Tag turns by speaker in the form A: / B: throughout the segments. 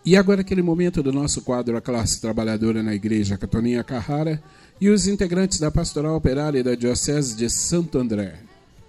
A: E agora aquele momento do nosso quadro A Classe Trabalhadora na Igreja, com a Toninha Carrara e os integrantes da Pastoral Operária da Diocese de Santo André.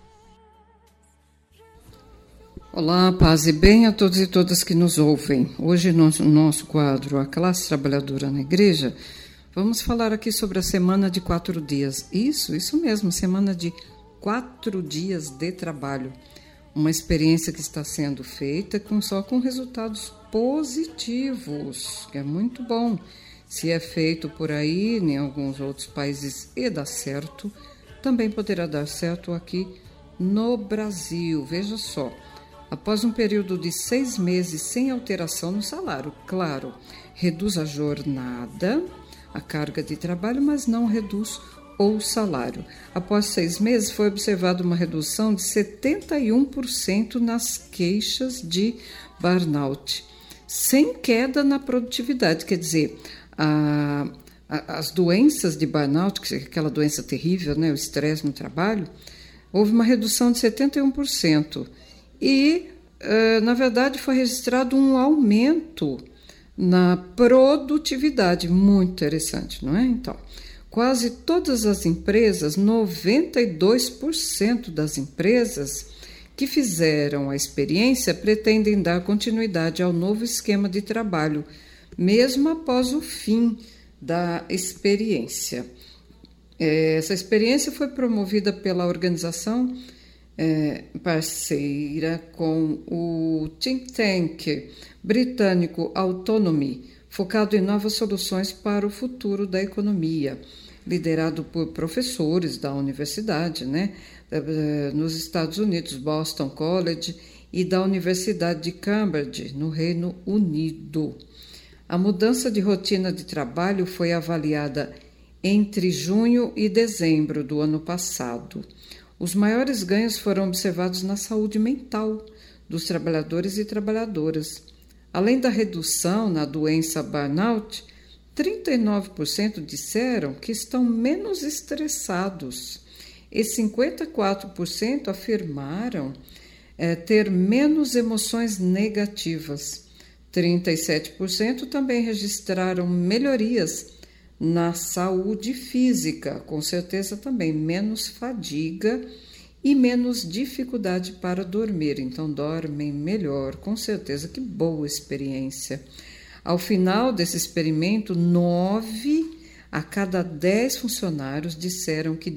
B: Olá, paz e bem a todos e todas que nos ouvem. Hoje, no nosso quadro A Classe Trabalhadora na Igreja, vamos falar aqui sobre a semana de 4 dias. Isso mesmo, semana de 4 dias de trabalho. Uma experiência que está sendo feita só com resultados positivos, que é muito bom. Se é feito por aí, em alguns outros países, e dá certo, também poderá dar certo aqui no Brasil. Veja só, após um período de 6 meses sem alteração no salário, claro, reduz a jornada, a carga de trabalho, mas não reduz o salário. Após 6 meses, foi observada uma redução de 71% nas queixas de burnout, sem queda na produtividade. Quer dizer, as doenças de burnout, que é aquela doença terrível, né, o estresse no trabalho, houve uma redução de 71%. E, na verdade, foi registrado um aumento na produtividade. Muito interessante, não é? Então, quase todas as empresas, 92% das empresas que fizeram a experiência pretendem dar continuidade ao novo esquema de trabalho, mesmo após o fim da experiência. Essa experiência foi promovida pela organização parceira com o think tank britânico Autonomy, focado em novas soluções para o futuro da economia, liderado por professores da universidade, né, nos Estados Unidos, Boston College, e da Universidade de Cambridge, no Reino Unido. A mudança de rotina de trabalho foi avaliada entre junho e dezembro do ano passado. Os maiores ganhos foram observados na saúde mental dos trabalhadores e trabalhadoras. Além da redução na doença burnout, 39% disseram que estão menos estressados e 54% afirmaram ter menos emoções negativas. 37% também registraram melhorias na saúde física, com certeza também menos fadiga e menos dificuldade para dormir. Então, dormem melhor, com certeza. Que boa experiência. Ao final desse experimento, 9 a cada 10 funcionários disseram que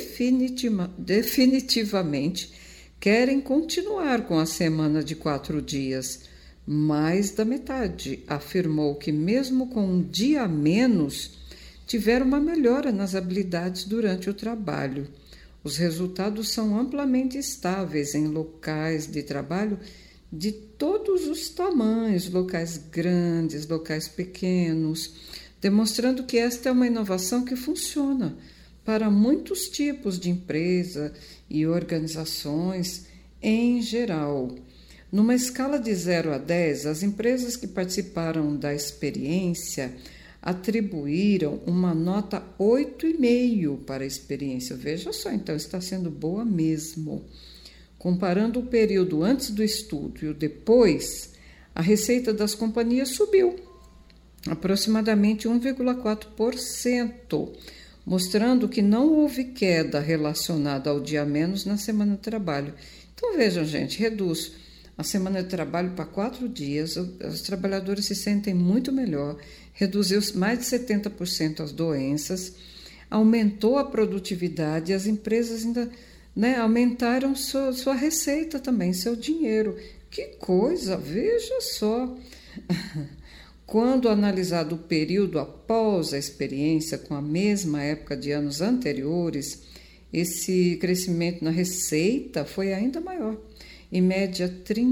B: definitivamente querem continuar com a semana de 4 dias. Mais da metade afirmou que, mesmo com um dia a menos, tiveram uma melhora nas habilidades durante o trabalho. Os resultados são amplamente estáveis em locais de trabalho de todos os tamanhos, locais grandes, locais pequenos, demonstrando que esta é uma inovação que funciona para muitos tipos de empresa e organizações em geral. Numa escala de 0 a 10, as empresas que participaram da experiência atribuíram uma nota 8,5 para a experiência. Veja só, então está sendo boa mesmo. Comparando o período antes do estudo e o depois, a receita das companhias subiu aproximadamente 1,4%, mostrando que não houve queda relacionada ao dia menos na semana de trabalho. Então vejam, gente, reduz a semana de trabalho para 4 dias, os trabalhadores se sentem muito melhor, reduziu mais de 70% as doenças, aumentou a produtividade e as empresas ainda, né, aumentaram sua receita também, seu dinheiro. Que coisa, veja só! Quando analisado o período após a experiência com a mesma época de anos anteriores, esse crescimento na receita foi ainda maior, em média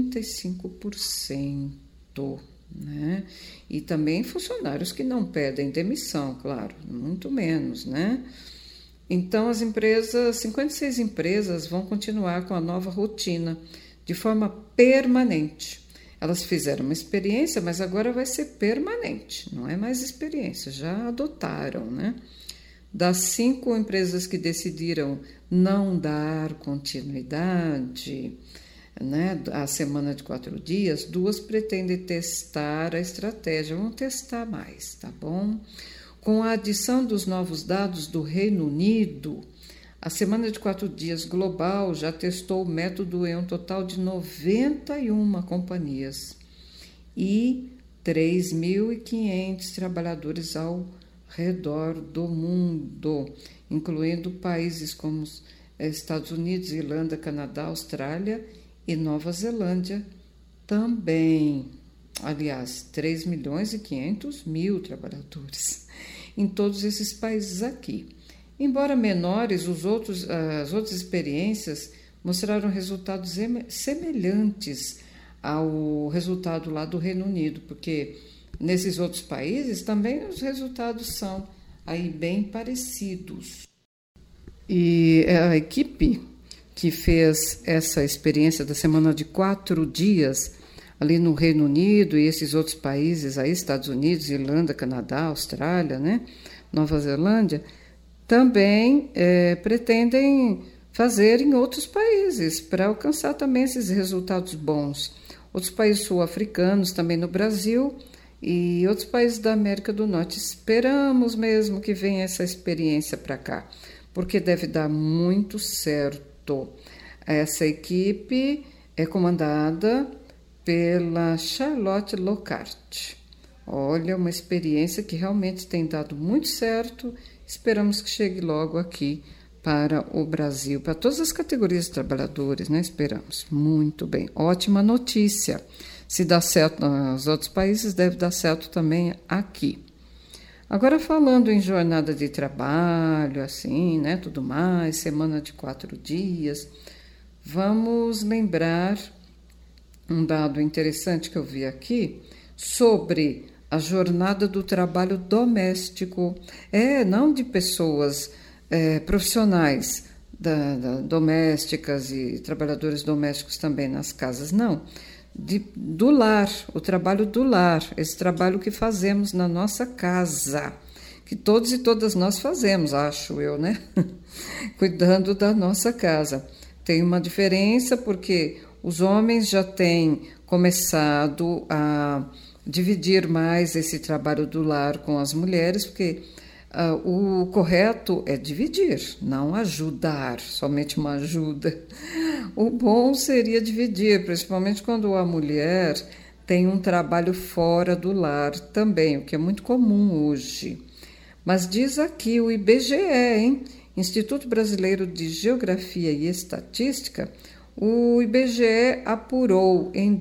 B: 35%, né? E também funcionários que não pedem demissão, claro, muito menos, né? Então, 56 empresas vão continuar com a nova rotina de forma permanente. Elas fizeram uma experiência, mas agora vai ser permanente, não é mais experiência, já adotaram, né? Das 5 empresas que decidiram não dar continuidade, né, a semana de 4 dias, 2 pretendem testar a estratégia, vão testar mais, tá bom? Com a adição dos novos dados do Reino Unido, a semana de 4 dias global já testou o método em um total de 91 companhias e 3.500 trabalhadores ao redor do mundo, incluindo países como Estados Unidos, Irlanda, Canadá, Austrália e Nova Zelândia também. Aliás, 3.500.000 trabalhadores em todos esses países aqui. Embora menores, as outras experiências mostraram resultados semelhantes ao resultado lá do Reino Unido, porque nesses outros países também os resultados são aí bem parecidos. E a equipe que fez essa experiência da semana de 4 dias ali no Reino Unido e esses outros países aí, Estados Unidos, Irlanda, Canadá, Austrália, né, Nova Zelândia, também pretendem fazer em outros países para alcançar também esses resultados bons. Outros países sul-africanos, também no Brasil e outros países da América do Norte. Esperamos mesmo que venha essa experiência para cá, porque deve dar muito certo. Essa equipe é comandada pela Charlotte Lockhart. Olha, uma experiência que realmente tem dado muito certo. Esperamos que chegue logo aqui para o Brasil, para todas as categorias de trabalhadores, né? Esperamos. Muito bem. Ótima notícia. Se dá certo nos outros países, deve dar certo também aqui. Agora, falando em jornada de trabalho, assim, né? Tudo mais, semana de 4 dias, vamos lembrar um dado interessante que eu vi aqui sobre a jornada do trabalho doméstico, não de pessoas profissionais domésticas e trabalhadores domésticos também nas casas, não, do lar, o trabalho do lar, esse trabalho que fazemos na nossa casa, que todos e todas nós fazemos, acho eu, né? Cuidando da nossa casa. Tem uma diferença porque os homens já têm começado a dividir mais esse trabalho do lar com as mulheres, porque o correto é dividir, não ajudar, somente uma ajuda. O bom seria dividir, principalmente quando a mulher tem um trabalho fora do lar também, o que é muito comum hoje. Mas diz aqui o IBGE, Instituto Brasileiro de Geografia e Estatística, o IBGE apurou em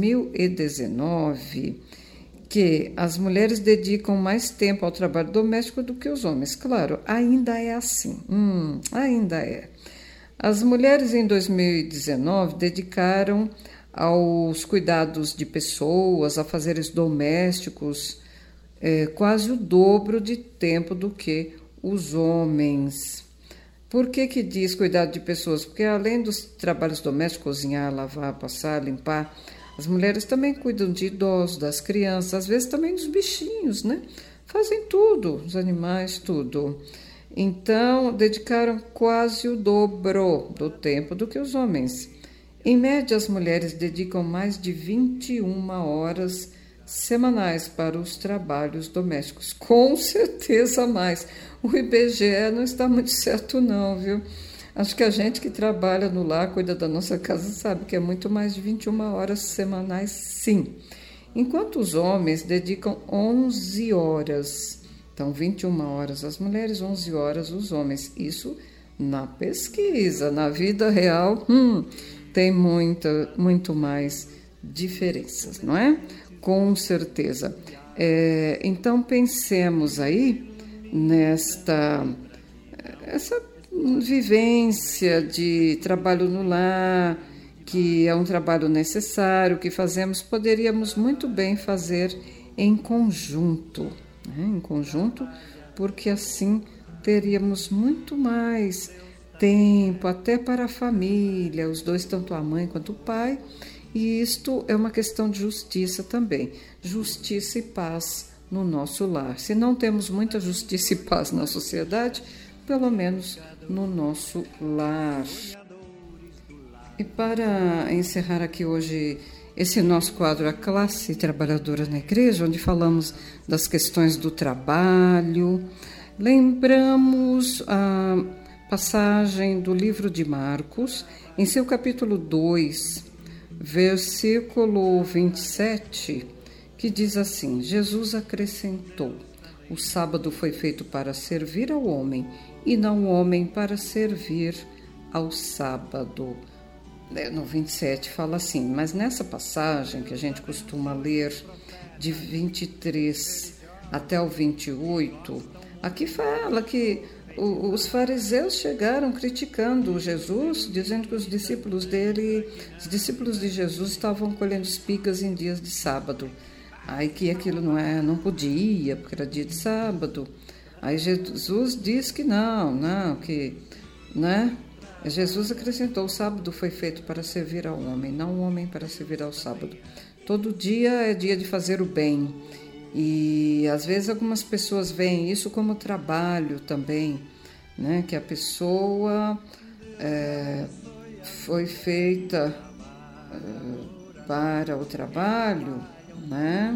B: 2019 que as mulheres dedicam mais tempo ao trabalho doméstico do que os homens. Claro, ainda é assim. Ainda é. As mulheres em 2019 dedicaram aos cuidados de pessoas, a afazeres domésticos, quase o dobro de tempo do que os homens. Por que diz cuidado de pessoas? Porque além dos trabalhos domésticos, cozinhar, lavar, passar, limpar, as mulheres também cuidam de idosos, das crianças, às vezes também dos bichinhos, né? Fazem tudo, os animais, tudo. Então, dedicaram quase o dobro do tempo do que os homens. Em média, as mulheres dedicam mais de 21 horas semanais para os trabalhos domésticos. Com certeza mais. O IBGE não está muito certo não, viu? Acho que a gente que trabalha no lar, cuida da nossa casa, sabe que é muito mais de 21 horas semanais, sim. Enquanto os homens dedicam 11 horas. Então, 21 horas as mulheres, 11 horas os homens. Isso na pesquisa. Na vida real, tem muito mais diferenças, não é? Com certeza. Então, pensemos aí essa vivência de trabalho no lar, que é um trabalho necessário, que fazemos, poderíamos muito bem fazer em conjunto, né? Em conjunto, porque assim teríamos muito mais tempo até para a família, os dois, tanto a mãe quanto o pai, e isto é uma questão de justiça também, justiça e paz no nosso lar. Se não temos muita justiça e paz na sociedade, pelo menos no nosso lar. E para encerrar aqui hoje esse nosso quadro, A Classe Trabalhadora na Igreja, onde falamos das questões do trabalho, lembramos a passagem do livro de Marcos, em seu capítulo 2, versículo 27, que diz assim: Jesus acrescentou: o sábado foi feito para servir ao homem, e não o homem para servir ao sábado. No 27 fala assim, mas nessa passagem que a gente costuma ler de 23 até o 28, aqui fala que os fariseus chegaram criticando Jesus, dizendo que os discípulos de Jesus estavam colhendo espigas em dias de sábado. Aí que aquilo não podia, porque era dia de sábado. Aí Jesus diz que Jesus acrescentou: o sábado foi feito para servir ao homem, não o homem para servir ao sábado. Todo dia é dia de fazer o bem. E às vezes algumas pessoas veem isso como trabalho também, né? Que a pessoa foi feita para o trabalho, né?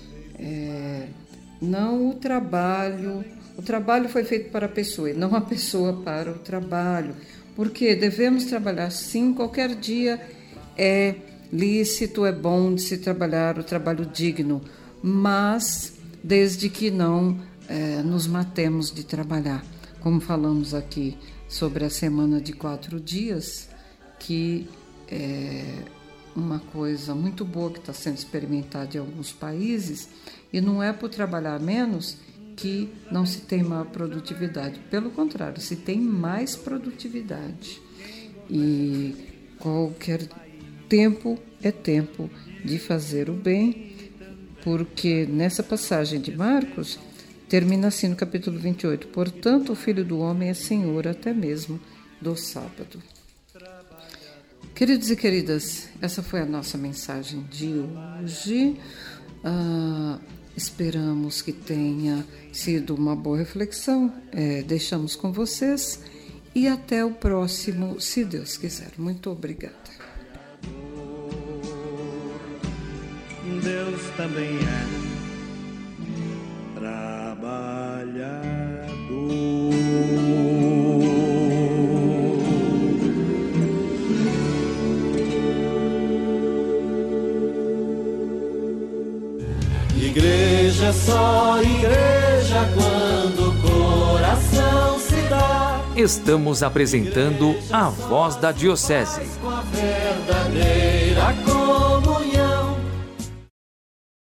B: Não o trabalho. O trabalho foi feito para a pessoa e não a pessoa para o trabalho. Porque devemos trabalhar sim, qualquer dia é lícito, é bom de se trabalhar o trabalho digno, mas desde que não nos matemos de trabalhar. Como falamos aqui sobre a semana de 4 dias, que é uma coisa muito boa que está sendo experimentada em alguns países, e não é por trabalhar menos que não se tem maior produtividade. Pelo contrário, se tem mais produtividade. E qualquer tempo é tempo de fazer o bem, porque nessa passagem de Marcos, termina assim no capítulo 28, portanto o Filho do Homem é Senhor até mesmo do sábado. Queridos e queridas, essa foi a nossa mensagem de hoje. Esperamos que tenha sido uma boa reflexão. Deixamos com vocês e até o próximo, se Deus quiser. Muito obrigada.
C: Deus também é trabalhador. Igreja é só igreja quando o coração se dá.
D: Estamos apresentando a Voz da Diocese.
C: Com a verdadeira comunhão.